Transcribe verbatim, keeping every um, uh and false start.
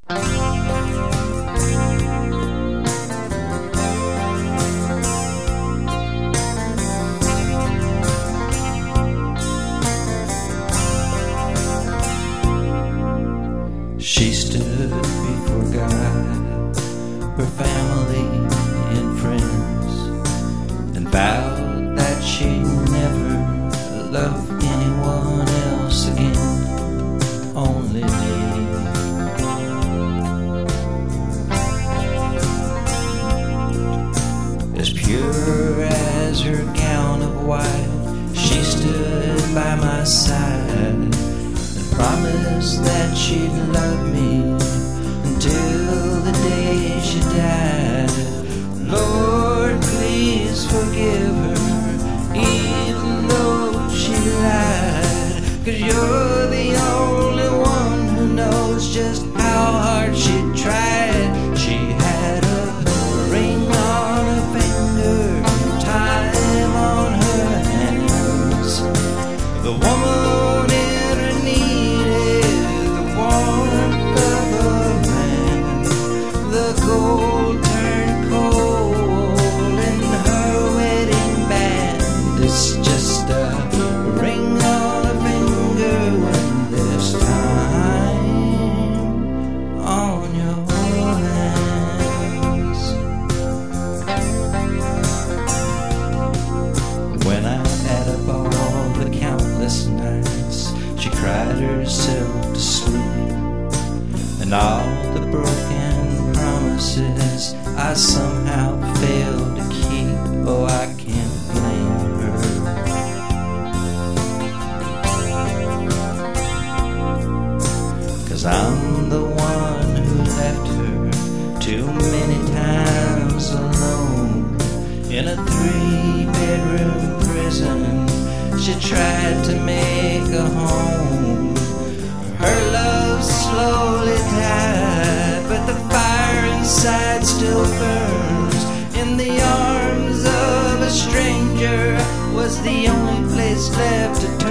She stood before God, her family and friends, and vowed that she'd never love anyone else again, only me. As pure as her gown of white, she stood by my side, promised that she'd love me until the day she died. Lord, please forgive her, even though she lied, 'cause you're the only one who knows just how hard she tried. She had a ring on her finger, time on her hands. The woman gold turned cold in her wedding band. It's just a ring on a finger, when there's time on your hands. When I add up all the countless nights she cried herself to sleep, and all the broken promises I somehow failed to keep, oh, I can't blame her. 'Cause I'm the one who left her too many times alone in a three-bedroom prison. She tried to make a home. Her love slowly died, but the fire inside still burns. In the arms of a stranger was the only place left to turn.